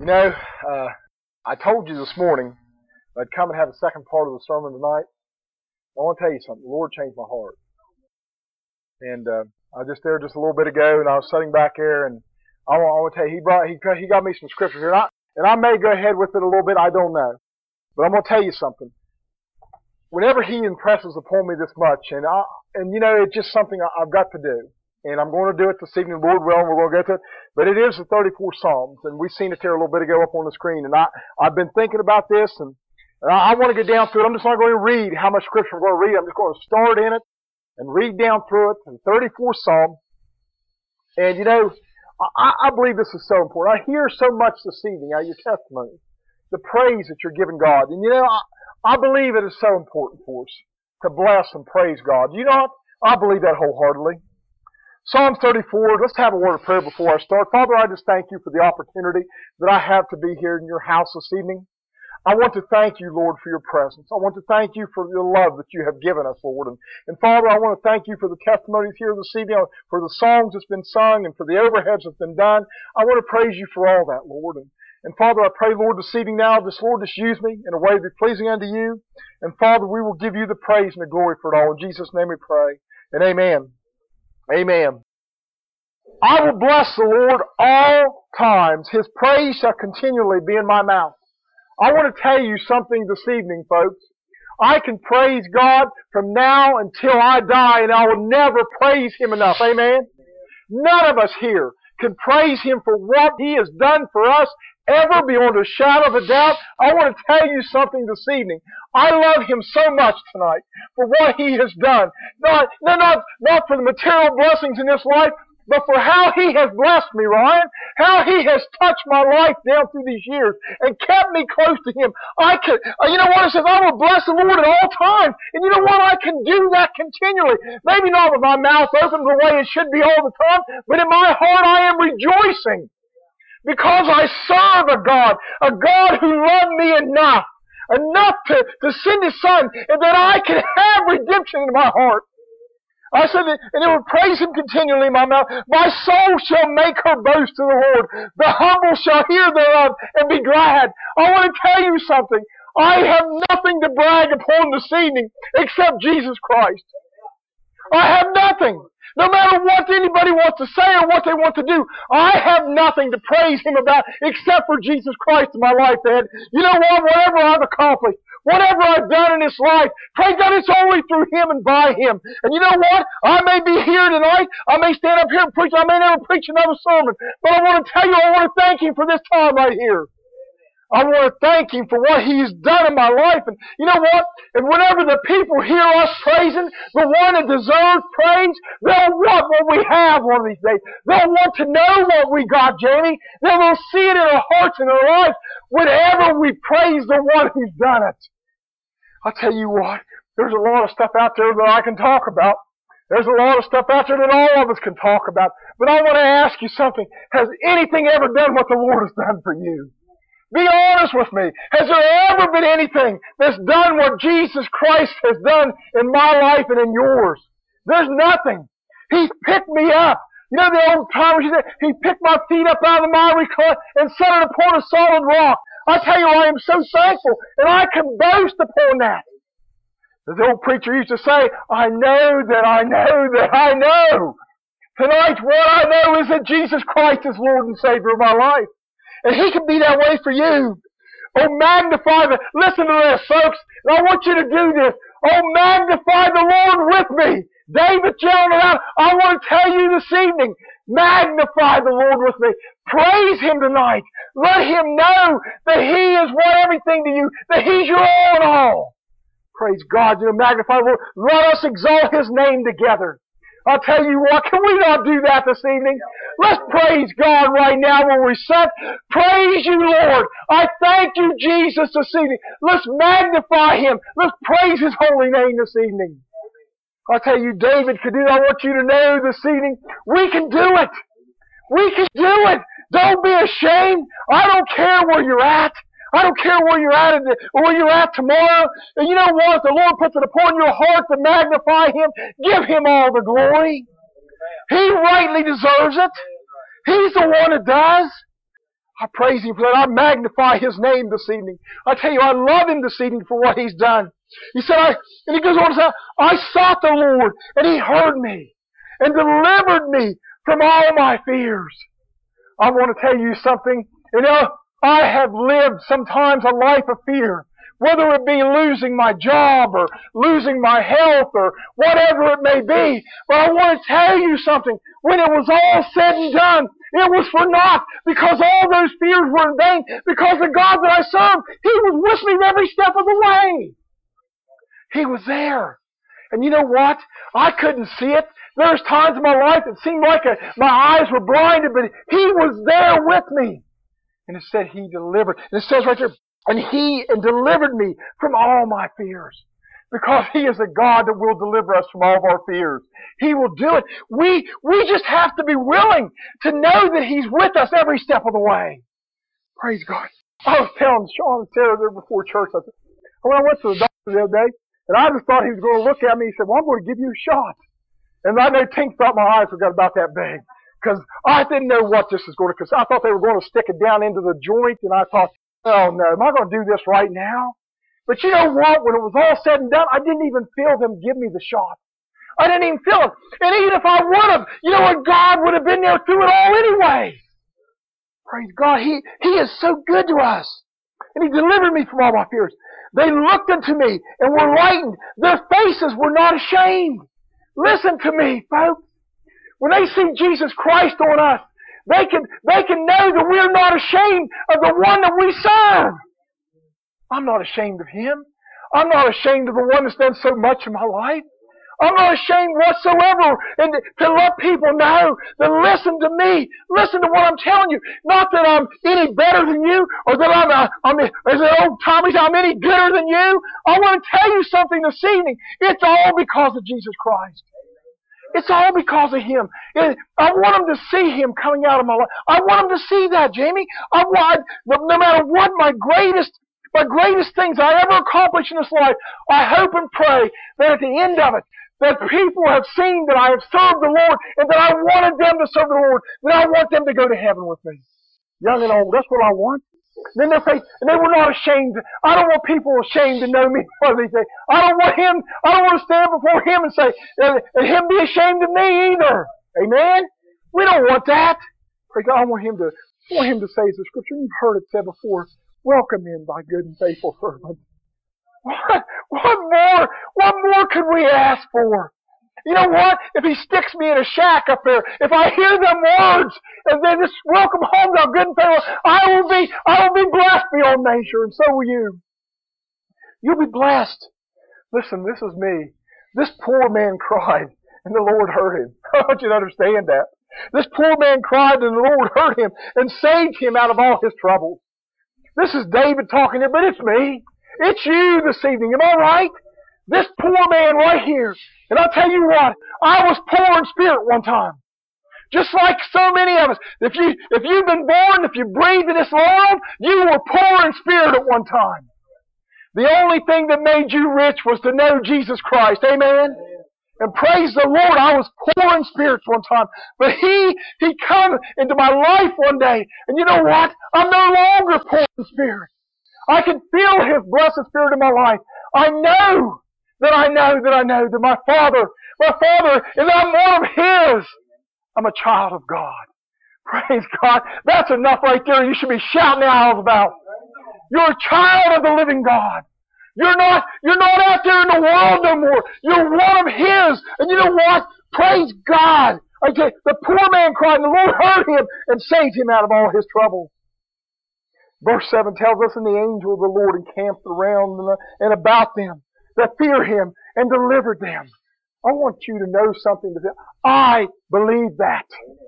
You know, I told you this morning I'd come and have the second part of the sermon tonight. I want to tell you something. The Lord changed my heart. And I was just there just a little bit ago, and I was sitting back there, and I want to tell you, He got me some scripture here. And I may go ahead with it a little bit, I don't know. But I'm going to tell you something. Whenever He impresses upon me this much, and you know, it's just something I've got to do. And I'm going to do it this evening, Lord willing, we're going to get to it. But it is the 34 Psalms, and we've seen it there a little bit ago up on the screen. And I've been thinking about this, and I want to get down through it. I'm just not going to read how much scripture I'm going to read. I'm just going to start in it and read down through it, the 34 Psalm. And you know, I believe this is so important. I hear so much this evening out of your testimony, the praise that you're giving God. And you know, I believe it is so important for us to bless and praise God. You know what? I believe that wholeheartedly. Psalm 34, let's have a word of prayer before I start. Father, I just thank you for the opportunity that I have to be here in your house this evening. I want to thank you, Lord, for your presence. I want to thank you for the love that you have given us, Lord. And Father, I want to thank you for the testimonies here this evening, for the songs that's been sung, and for the overheads that's been done. I want to praise you for all that, Lord. And Father, I pray, Lord, this evening now, Lord, just use me in a way to be pleasing unto you. And Father, we will give you the praise and the glory for it all. In Jesus' name we pray. And amen. Amen. I will bless the Lord all times. His praise shall continually be in my mouth. I want to tell you something this evening, folks. I can praise God from now until I die, and I will never praise Him enough. Amen? None of us here can praise Him for what He has done for us ever beyond a shadow of a doubt. I want to tell you something this evening. I love Him so much tonight for what He has done. Not for the material blessings in this life, but for how He has blessed me, Ryan. How He has touched my life down through these years and kept me close to Him. You know what? It says, I will bless the Lord at all times. And you know what? I can do that continually. Maybe not with my mouth open the way it should be all the time, but in my heart I am rejoicing. Because I serve a God who loved me enough to send His Son, and that I can have redemption in my heart. I said, and it will praise Him continually in my mouth. My soul shall make her boast to the Lord. The humble shall hear thereof and be glad. I want to tell you something. I have nothing to brag upon this evening except Jesus Christ. I have nothing. No matter what anybody wants to say or what they want to do, I have nothing to praise Him about except for Jesus Christ in my life, Ed. You know what? Whatever I've accomplished, whatever I've done in this life, praise God, it's only through Him and by Him. And you know what? I may be here tonight. I may stand up here and preach. I may never preach another sermon. But I want to tell you, I want to thank Him for this time right here. I want to thank Him for what He's done in my life. And you know what? And whenever the people hear us praising the one that deserves praise, they'll want what we have one of these days. They'll want to know what we got, Jamie. They'll see it in our hearts and our lives whenever we praise the one who's done it. I'll tell you what, there's a lot of stuff out there that I can talk about. There's a lot of stuff out there that all of us can talk about. But I want to ask you something. Has anything ever done what the Lord has done for you? Be honest with me. Has there ever been anything that's done what Jesus Christ has done in my life and in yours? There's nothing. He's picked me up. You know the old timers, He picked my feet up out of the miry clay and set it upon a solid rock. I tell you, I am so thankful, and I can boast upon that. As the old preacher used to say, I know that I know that I know. Tonight, what I know is that Jesus Christ is Lord and Savior of my life. And He can be that way for you. Oh, listen to this, folks. And I want you to do this. Oh, magnify the Lord with me. David yelling it out. I want to tell you this evening, magnify the Lord with me. Praise Him tonight. Let Him know that He is everything to you, that He's your all in all. Praise God. You know, magnify the Lord. Let us exalt His name together. I'll tell you what, can we not do that this evening? Let's praise God right now where we sit. Praise you, Lord. I thank you, Jesus, this evening. Let's magnify Him. Let's praise His holy name this evening. I'll tell you, David could do that. I want you to know this evening, we can do it. We can do it. Don't be ashamed. I don't care where you're at. I don't care where you're at or where you're at tomorrow. And you know what? If the Lord puts it upon your heart to magnify Him, give Him all the glory. He rightly deserves it. He's the one that does. I praise Him for that. I magnify His name this evening. I tell you, I love Him this evening for what He's done. He said, and He goes on to say, I sought the Lord, and He heard me, and delivered me from all my fears. I want to tell you something. I have lived sometimes a life of fear, whether it be losing my job or losing my health or whatever it may be. But I want to tell you something. When it was all said and done, it was for naught, because all those fears were in vain, because the God that I served, He was with me every step of the way. He was there. And you know what? I couldn't see it. There's times in my life it seemed like my eyes were blinded, but He was there with me. And it said He delivered. And it says right there, and He delivered me from all my fears. Because He is a God that will deliver us from all of our fears. He will do it. We just have to be willing to know that He's with us every step of the way. Praise God. I was telling Sean and Sarah there before church, when I went to the doctor the other day, and I just thought he was going to look at me and he said, well, I'm going to give you a shot. And I know Tink thought my eyes were about that big. Because I didn't know what this was going to, because I thought they were going to stick it down into the joint, and I thought, oh no, am I going to do this right now? But you know what? When it was all said and done, I didn't even feel them give me the shot. I didn't even feel it. And even if I would have, you know what? God would have been there through it all anyway. Praise God. He is so good to us. And He delivered me from all my fears. They looked unto me and were lightened. Their faces were not ashamed. Listen to me, folks. When they see Jesus Christ on us, they can know that we're not ashamed of the one that we serve. I'm not ashamed of Him. I'm not ashamed of the one that's done so much in my life. I'm not ashamed whatsoever, and to let people know that listen to me, listen to what I'm telling you. Not that I'm any better than you, or that as an old Tommy, I'm any gooder than you. I want to tell you something this evening. It's all because of Jesus Christ. It's all because of Him. I want them to see Him coming out of my life. I want them to see that, Jamie. No matter what my greatest things I ever accomplish in this life, I hope and pray that at the end of it, that people have seen that I have served the Lord, and that I wanted them to serve the Lord, that I want them to go to heaven with me. Young and old, that's what I want. Then their faith, and they were not ashamed. I don't want people ashamed to know me for these things. I don't want to stand before Him and say, and Him be ashamed of me either. Amen? We don't want that. Pray God, I want Him to say, as the Scripture, you've heard it said before, welcome in thy good and faithful servant. What more could we ask for? You know what? If He sticks me in a shack up there, if I hear them words, and then just welcome home, thou good and faithful, I will be blessed beyond measure, and so will you. You'll be blessed. Listen, this is me. This poor man cried, and the Lord heard him. I want you to understand that. This poor man cried, and the Lord heard him, and saved him out of all his troubles. This is David talking here, but it's me. It's you this evening. Am I right? This poor man right here. And I'll tell you what, I was poor in spirit one time. Just like so many of us. If you've been born, if you breathe in this world, you were poor in spirit at one time. The only thing that made you rich was to know Jesus Christ. Amen? And praise the Lord, I was poor in spirits one time. But He come into my life one day. And you know what? I'm no longer poor in spirit. I can feel His blessed Spirit in my life. I know that my Father, and I'm one of His. I'm a child of God. Praise God. That's enough right there. You should be shouting out about. You're a child of the living God. You're not out there in the world no more. You're one of His. And you know what? Praise God. I tell you, the poor man cried, and the Lord heard him and saved him out of all his troubles. Verse 7 tells us, and the angel of the Lord encamped around and about them that fear Him and delivered them. I want you to know something today. I believe that.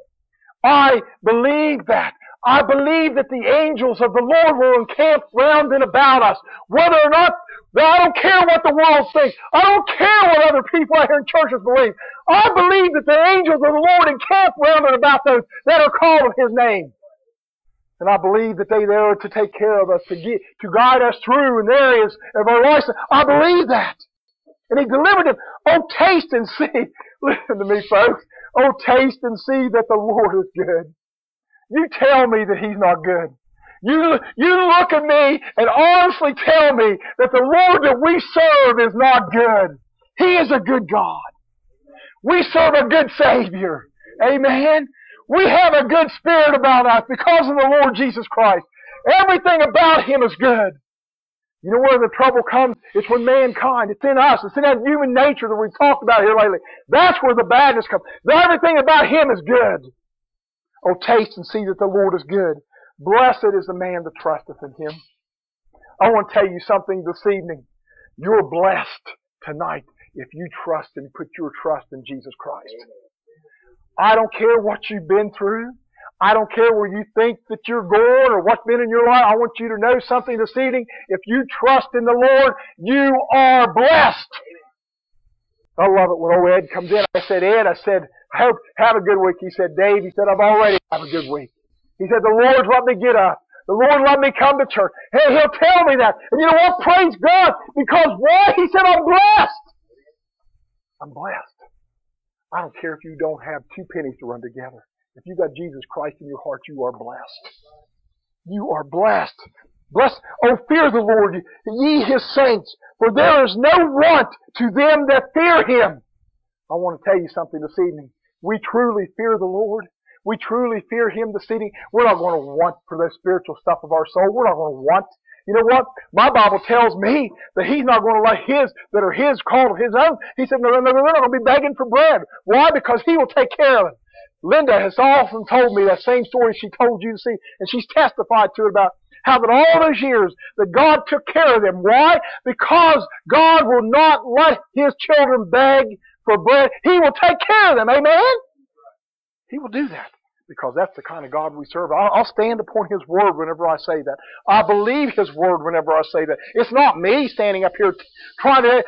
I believe that. I believe that the angels of the Lord will encamp round and about us. Whether or not, I don't care what the world thinks. I don't care what other people out here in churches believe. I believe that the angels of the Lord encamp round and about those that are called of His name. And I believe that they are to take care of us, to guide us through in areas of our lives. I believe that. And He delivered them. Oh, taste and see. Listen to me, folks. Oh, taste and see that the Lord is good. You tell me that He's not good. You look at me and honestly tell me that the Lord that we serve is not good. He is a good God. We serve a good Savior. Amen. We have a good spirit about us because of the Lord Jesus Christ. Everything about Him is good. You know where the trouble comes? It's when mankind, it's in us. It's in that human nature that we've talked about here lately. That's where the badness comes. Everything about Him is good. Oh, taste and see that the Lord is good. Blessed is the man that trusteth in Him. I want to tell you something this evening. You're blessed tonight if you trust and put your trust in Jesus Christ. I don't care what you've been through. I don't care where you think that you're going or what's been in your life. I want you to know something this evening. If you trust in the Lord, you are blessed. I love it when old Ed comes in. I said, Ed, have a good week. He said, Dave, he said, I've already had a good week. He said, the Lord's let me get up. The Lord let me come to church. Hey, He'll tell me that. And you know what? Praise God. Because why? He said, I'm blessed. I'm blessed. I don't care if you don't have 2 pennies to run together. If you got Jesus Christ in your heart, you are blessed. You are blessed. Blessed. Oh, fear the Lord, ye His saints, for there is no want to them that fear Him. I want to tell you something this evening. We truly fear the Lord. We truly fear Him this evening. We're not going to want for the spiritual stuff of our soul. We're not going to want. You know what? My Bible tells me that He's not going to let His, that are His, called His own. He said, no, they're not going to be begging for bread. Why? Because He will take care of it. Linda has often told me that same story she told you to see, and she's testified to it about how that all those years that God took care of them. Why? Because God will not let His children beg for bread. He will take care of them. Amen? He will do that because that's the kind of God we serve. I'll stand upon His Word whenever I say that. I believe His Word whenever I say that. It's not me standing up here trying to,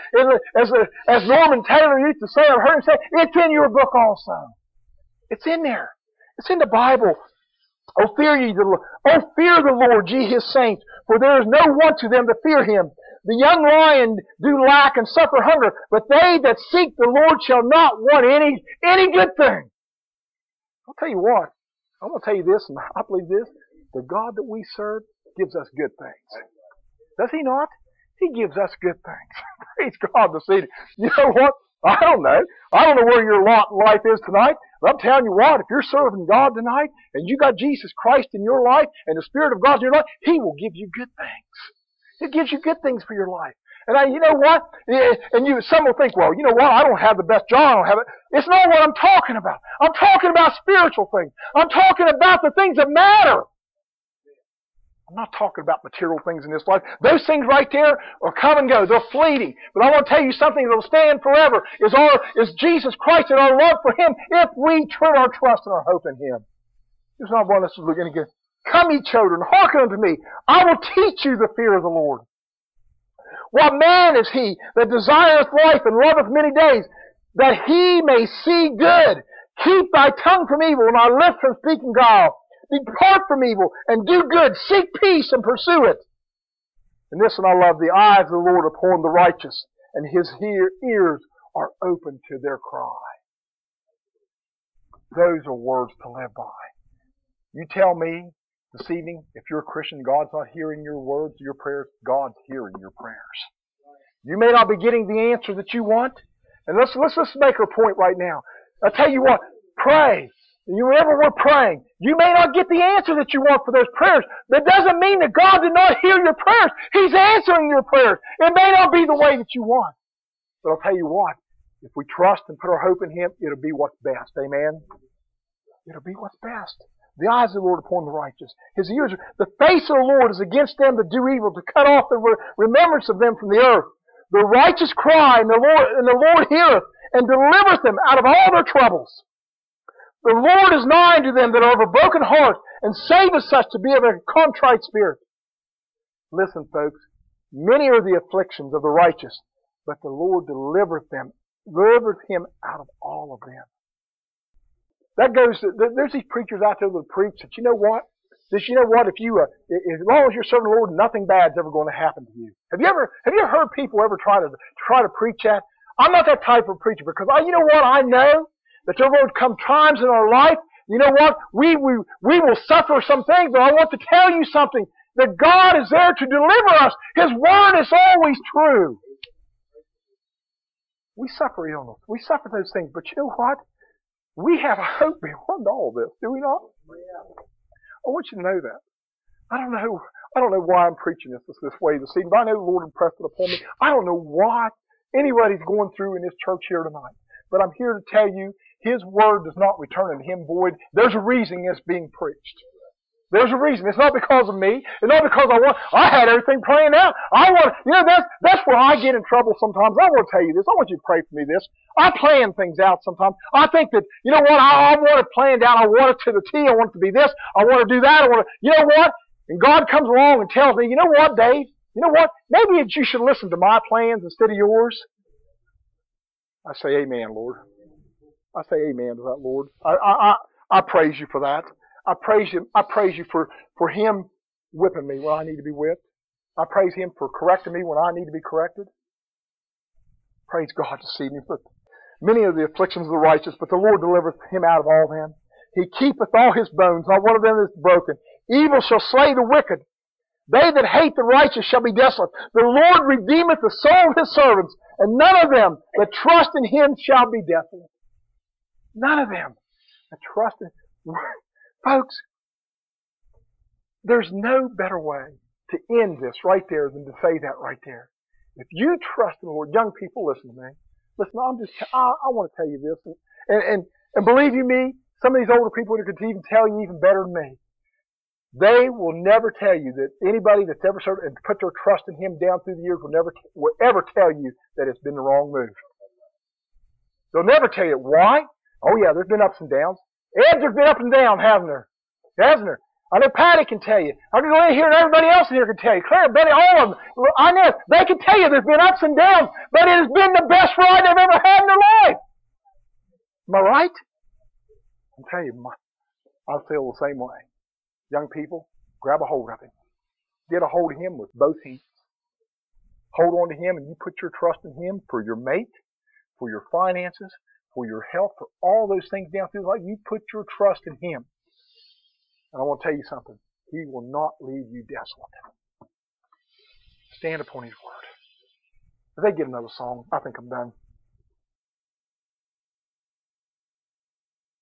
as Norman Taylor used to say, I've heard him say, it's in your book also. It's in there. It's in the Bible. Oh, fear ye the Lord. Oh, fear the Lord, ye His saints, for there is no want to them that fear Him. The young lion do lack and suffer hunger, but they that seek the Lord shall not want any good thing. I'll tell you what. I'm going to tell you this, and I believe this. The God that we serve gives us good things. Does He not? He gives us good things. Praise God this evening. You know what? I don't know. I don't know where your lot in life is tonight. But I'm telling you what, if you're serving God tonight and you got Jesus Christ in your life and the Spirit of God in your life, He will give you good things. He gives you good things for your life. And you know what? And some will think, well, you know what? I don't have the best job. I don't have it. It's not what I'm talking about. I'm talking about spiritual things. I'm talking about the things that matter. I'm not talking about material things in this life. Those things right there will come and go. They're fleeting. But I want to tell you something that will stand forever is Jesus Christ and our love for Him if we turn our trust and our hope in Him. It's not one that's looking again. Come ye children, hearken unto me. I will teach you the fear of the Lord. What man is he that desireth life and loveth many days, that he may see good? Keep thy tongue from evil and thy lips from speaking guile. Depart from evil and do good. Seek peace and pursue it. And this one I love. The eyes of the Lord upon the righteous, and His ears are open to their cry. Those are words to live by. You tell me this evening, if you're a Christian, God's not hearing your words, your prayers. God's hearing your prayers. You may not be getting the answer that you want. And let's make our point right now. I'll tell you what, pray. Whenever we're praying, you may not get the answer that you want for those prayers. That doesn't mean that God did not hear your prayers. He's answering your prayers. It may not be the way that you want. But I'll tell you what, if we trust and put our hope in Him, it'll be what's best. Amen? It'll be what's best. The eyes of the Lord upon the righteous. His ears the face of the Lord is against them that do evil, to cut off the remembrance of them from the earth. The righteous cry, and the Lord heareth, and delivereth them out of all their troubles. The Lord is nigh unto them that are of a broken heart, and saveth such to be of a contrite spirit. Listen, folks, many are the afflictions of the righteous, but the Lord delivereth him out of all of them. There's these preachers out there that preach that you know what? As long as you're serving the Lord, nothing bad's ever going to happen to you. Have you ever heard people ever try to preach that? I'm not that type of preacher because you know what? I know that there will come times in our life, You know what? We will suffer some things, but I want to tell you something. That God is there to deliver us. His Word is always true. We suffer illness. We suffer those things, but you know what? We have a hope beyond all this, do we not? I want you to know that. I don't know why I'm preaching this way this evening, but I know the Lord impressed it upon me. I don't know what anybody's going through in this church here tonight, but I'm here to tell you, His Word does not return unto Him void. There's a reason it's being preached. There's a reason. It's not because of me. It's not because I had everything planned out. That's where I get in trouble sometimes. I want to tell you this. I want you to pray for me this. I plan things out sometimes. I think that, you know what, I want it planned out. I want it to the T. I want it to be this. I want to do that. You know what? And God comes along and tells me, you know what, Dave? You know what? Maybe you should listen to my plans instead of yours. I say, amen, Lord. I say amen to that, Lord. I praise you for that. I praise you for Him whipping me when I need to be whipped. I praise Him for correcting me when I need to be corrected. Praise God this evening for many of the afflictions of the righteous, but the Lord delivereth him out of all them. He keepeth all his bones, not one of them is broken. Evil shall slay the wicked. They that hate the righteous shall be desolate. The Lord redeemeth the soul of His servants, and none of them that trust in Him shall be desolate. None of them that trust in Him. Folks, there's no better way to end this right there than to say that right there. If you trust in the Lord, young people, listen to me. Listen, I want to tell you this, and believe you me, some of these older people could even tell you even better than me. They will never tell you that anybody that's ever served and put their trust in Him down through the years will ever tell you that it's been the wrong move. They'll never tell you why. Oh yeah, there's been ups and downs. Ed, there's been up and down, haven't there? Hasn't there? I know Patty can tell you. I can go in here and everybody else in here can tell you. Claire, Betty, all of them. I know. They can tell you there's been ups and downs, but it has been the best ride they've ever had in their life. Am I right? I'm telling you, I feel the same way. Young people, grab a hold of Him. Get a hold of Him with both hands. Hold on to Him and you put your trust in Him for your mate, for your finances, for your health, for all those things down through life. You put your trust in Him. And I want to tell you something. He will not leave you desolate. Stand upon His Word. If they get another song, I think I'm done.